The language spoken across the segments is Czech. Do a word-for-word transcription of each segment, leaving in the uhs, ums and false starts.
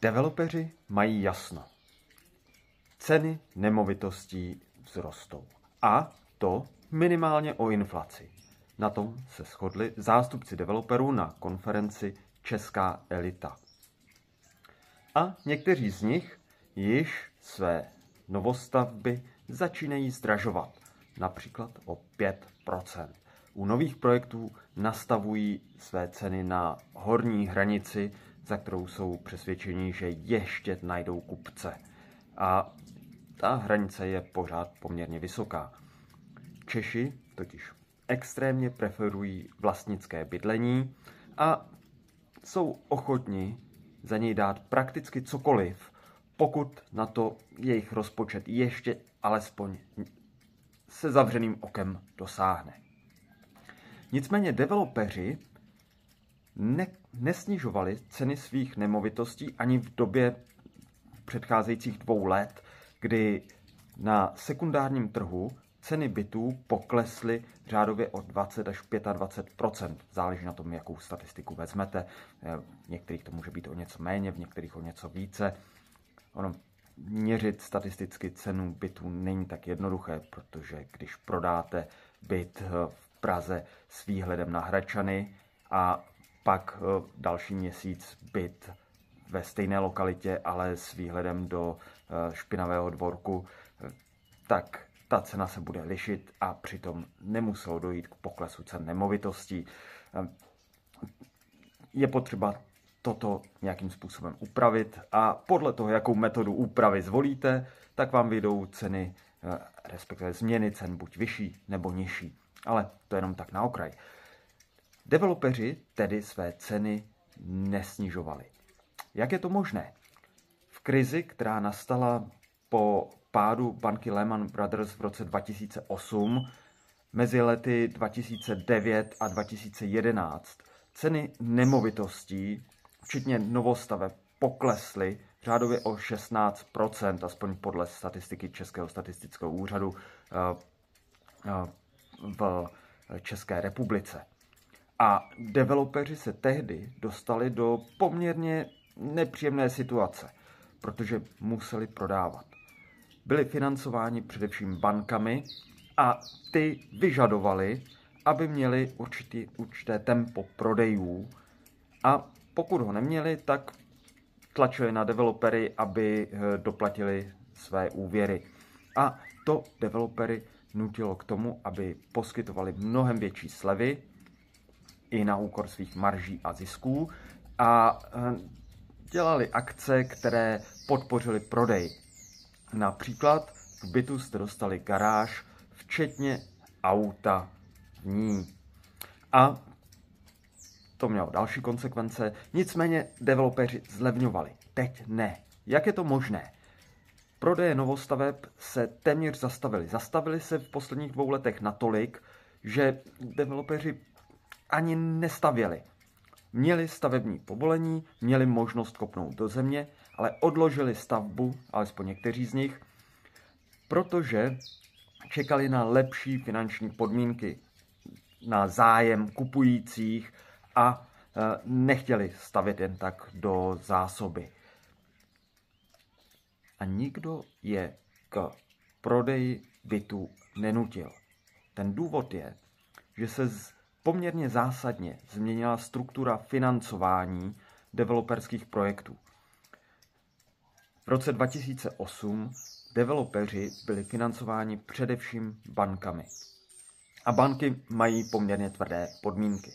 Developeři mají jasno. Ceny nemovitostí vzrostou. A to minimálně o inflaci. Na tom se shodli zástupci developerů na konferenci Česká elita. A někteří z nich již své novostavby začínají zdražovat, například o pět procent. U nových projektů nastavují své ceny na horní hranici, za kterou jsou přesvědčeni, že ještě najdou kupce. A ta hranice je pořád poměrně vysoká. Češi totiž extrémně preferují vlastnické bydlení a jsou ochotni za něj dát prakticky cokoliv, pokud na to jejich rozpočet ještě alespoň se zavřeným okem dosáhne. Nicméně developeři ne, nesnižovali ceny svých nemovitostí ani v době předcházejících dvou let, kdy na sekundárním trhu ceny bytů poklesly řádově o dvacet až dvacet pět procent. Záleží na tom, jakou statistiku vezmete. V některých to může být o něco méně, v některých o něco více. Ono, měřit statisticky cenu bytů není tak jednoduché, protože když prodáte byt v Praze s výhledem na Hradčany a pak další měsíc byt ve stejné lokalitě, ale s výhledem do Špinavého Dvorku, tak ta cena se bude lišit a přitom nemuselo dojít k poklesu cen nemovitostí. Je potřeba toto nějakým způsobem upravit a podle toho, jakou metodu úpravy zvolíte, tak vám vyjdou ceny, respektive změny cen buď vyšší nebo nižší. Ale to jenom tak na okraj. Developeři tedy své ceny nesnižovali. Jak je to možné? V krizi, která nastala po pádu banky Lehman Brothers v roce dva tisíce osm, mezi lety dva tisíce devět a dva tisíce jedenáct, ceny nemovitostí, včetně novostaveb, poklesly řádově o šestnáct procent, aspoň podle statistiky Českého statistického úřadu v České republice. A developeři se tehdy dostali do poměrně nepříjemné situace, protože museli prodávat. Byli financováni především bankami a ty vyžadovali, aby měli určitý, určité tempo prodejů a pokud ho neměli, tak tlačili na developery, aby doplatili své úvěry. A to developery nutilo k tomu, aby poskytovali mnohem větší slevy i na úkor svých marží a zisků a dělali akce, které podpořily prodej. Například k bytu jste dostali garáž, včetně auta v ní. A to mělo další konsekvence, nicméně developeři zlevňovali. Teď ne. Jak je to možné? Prodeje novostaveb se téměř zastavily. Zastavily se v posledních dvou letech natolik, že developeři ani nestavěli. Měli stavební povolení, měli možnost kopnout do země, ale odložili stavbu, alespoň někteří z nich, protože čekali na lepší finanční podmínky, na zájem kupujících a nechtěli stavět jen tak do zásoby. A nikdo je k prodeji bytu nenutil. Ten důvod je, že se poměrně zásadně změnila struktura financování developerských projektů. V roce dva tisíce osm developeři byli financováni především bankami. A banky mají poměrně tvrdé podmínky.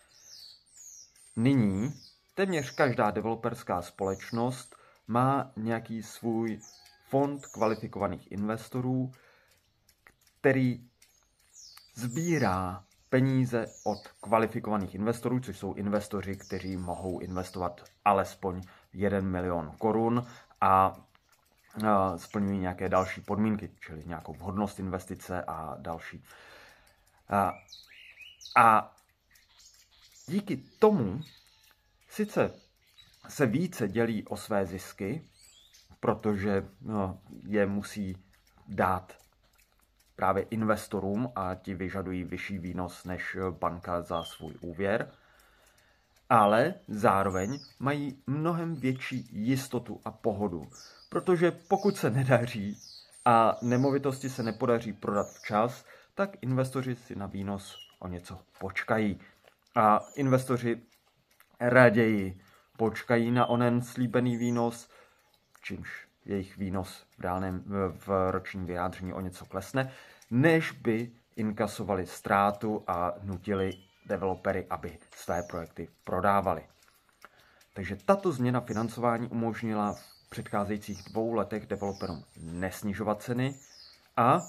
Nyní téměř každá developerská společnost má nějaký svůj fond kvalifikovaných investorů, který sbírá peníze od kvalifikovaných investorů, což jsou investoři, kteří mohou investovat alespoň jeden milion korun a splňují nějaké další podmínky, čili nějakou vhodnost investice a další. A, a díky tomu sice se více dělí o své zisky, protože no, je musí dát právě investorům a ti vyžadují vyšší výnos než banka za svůj úvěr. ale zároveň mají mnohem větší jistotu a pohodu, protože pokud se nedaří a nemovitosti se nepodaří prodat včas, tak investoři si na výnos o něco počkají. A investoři raději počkají na onen slíbený výnos, čímž jejich výnos v reálném v ročním vyjádření o něco klesne, než by inkasovali ztrátu a nutili developery, aby své projekty prodávali. Takže tato změna financování umožnila v předcházejících dvou letech developerům nesnižovat ceny a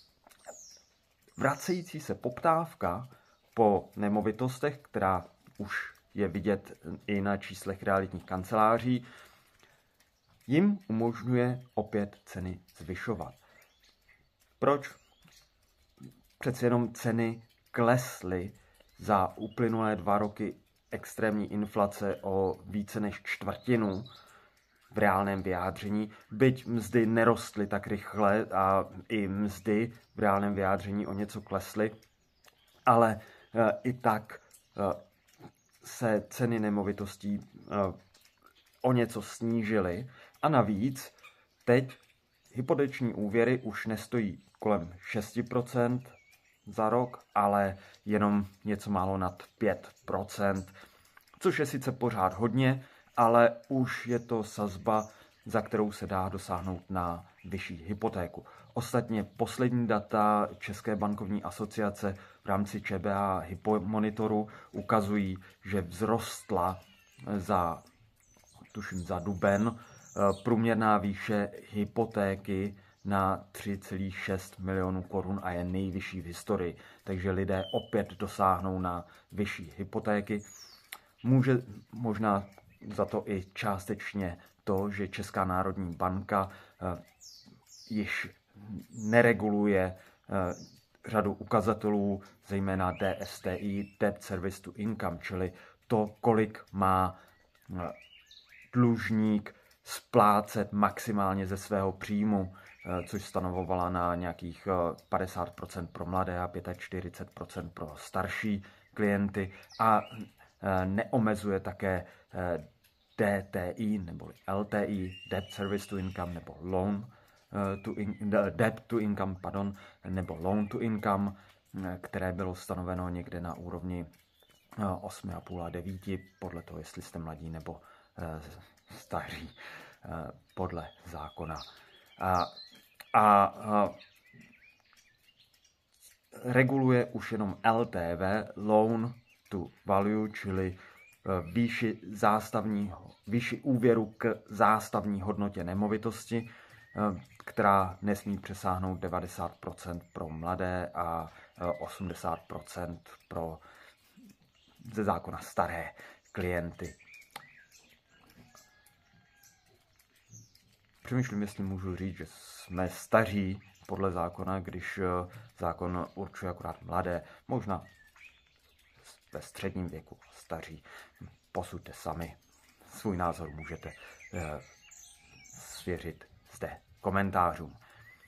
vracející se poptávka po nemovitostech, která už je vidět i na číslech realitních kanceláří, jim umožňuje opět ceny zvyšovat. Proč? Přeci jenom ceny klesly za uplynulé dva roky extrémní inflace o více než čtvrtinu v reálném vyjádření, byť mzdy nerostly tak rychle a i mzdy v reálném vyjádření o něco klesly, ale e, i tak e, se ceny nemovitostí e, o něco snížily a navíc teď hypoteční úvěry už nestojí kolem šest procent za rok, ale jenom něco málo nad pět procent, což je sice pořád hodně, ale už je to sazba, za kterou se dá dosáhnout na vyšší hypotéku. Ostatně poslední data České bankovní asociace v rámci ČBA Hypomonitoru ukazují, že vzrostla za, tuším za duben, průměrná výše hypotéky na tři celá šest milionů korun a je nejvyšší v historii. Takže lidé opět dosáhnou na vyšší hypotéky. Může možná za to i částečně to, že Česká národní banka eh, již nereguluje eh, řadu ukazatelů, zejména D S T I, Debt Service to Income, čili to, kolik má eh, dlužník splácet maximálně ze svého příjmu, což stanovovala na nějakých padesát procent pro mladé a čtyřicet pět procent pro starší klienty a neomezuje také D T I nebo L T I, Debt Service to Income nebo Loan to in, Debt to Income, pardon, nebo Loan to Income, které bylo stanoveno někde na úrovni osm a půl a devět, podle toho, jestli jste mladí nebo staří, podle zákona. A, a, a reguluje už jenom L T V, Loan to Value, čili výši, zástavního, výši úvěru k zástavní hodnotě nemovitosti, která nesmí přesáhnout devadesát procent pro mladé a osmdesát procent pro ze zákona staré klienty. Přemýšlím, jestli můžu říct, že jsme staří podle zákona, když zákon určuje akorát mladé, možná ve středním věku staří. Posuďte sami. Svůj názor můžete eh, svěřit zde komentářům.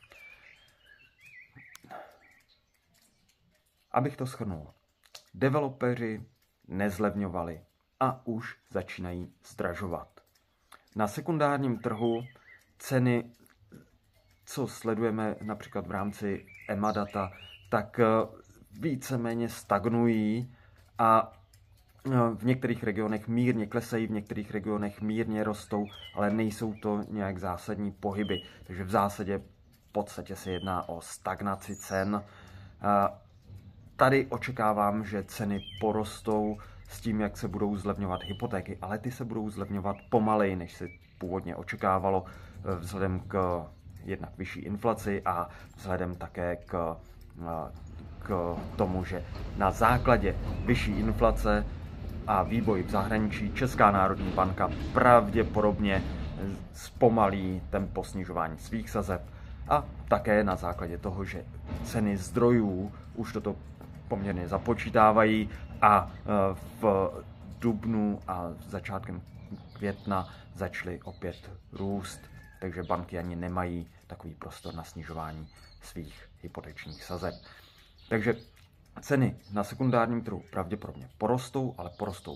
Abych to shrnul. Developeři nezlevňovali a už začínají zdražovat. Na sekundárním trhu ceny, co sledujeme například v rámci EMADATA, tak víceméně stagnují a v některých regionech mírně klesají, v některých regionech mírně rostou, ale nejsou to nějak zásadní pohyby. Takže v zásadě v podstatě se jedná o stagnaci cen. Tady očekávám, že ceny porostou s tím, jak se budou zlevňovat hypotéky, ale ty se budou zlevňovat pomaleji, než se původně očekávalo, vzhledem k jednak vyšší inflaci a vzhledem také k, k tomu, že na základě vyšší inflace a vývoj v zahraničí Česká národní banka pravděpodobně zpomalí tempo snižování svých sazeb a také na základě toho, že ceny zdrojů už toto poměrně započítávají a v dubnu a začátkem května začaly opět růst, takže banky ani nemají takový prostor na snižování svých hypotečních sazeb. Takže ceny na sekundárním trhu pravděpodobně porostou, ale porostou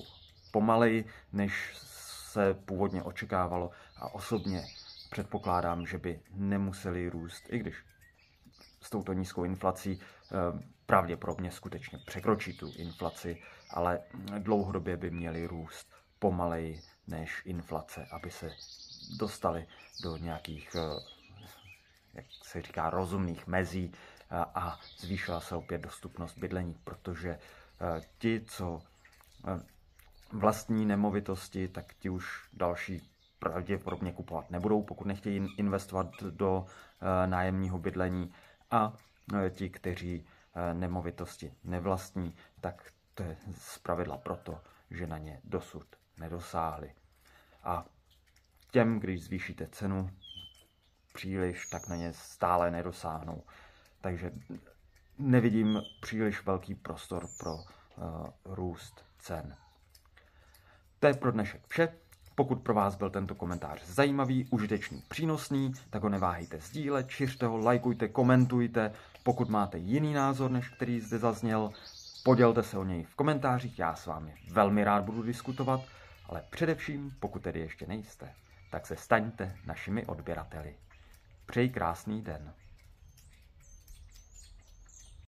pomaleji, než se původně očekávalo, a osobně předpokládám, že by nemuseli růst, i když s touto nízkou inflací pravděpodobně skutečně překročí tu inflaci, ale dlouhodobě by měli růst pomaleji než inflace, aby se dostali do nějakých, jak se říká, rozumných mezí a zvýšila se opět dostupnost bydlení, protože ti, co vlastní nemovitosti, tak ti už další pravděpodobně kupovat nebudou, pokud nechtějí investovat do nájemního bydlení, a ti, kteří nemovitosti nevlastní, tak to je zpravidla proto, že na ně dosud nedosáhli. A těm, když zvýšíte cenu příliš, tak na ně stále nedosáhnou. Takže nevidím příliš velký prostor pro uh, růst cen. To je pro dnešek vše. Pokud pro vás byl tento komentář zajímavý, užitečný, přínosný, tak ho neváhejte sdílet, šiřte ho, lajkujte, komentujte. Pokud máte jiný názor, než který zde zazněl, podělte se o něj v komentářích, já s vámi velmi rád budu diskutovat, ale především, pokud tedy ještě nejste, tak se staňte našimi odběrateli. Přeji krásný den.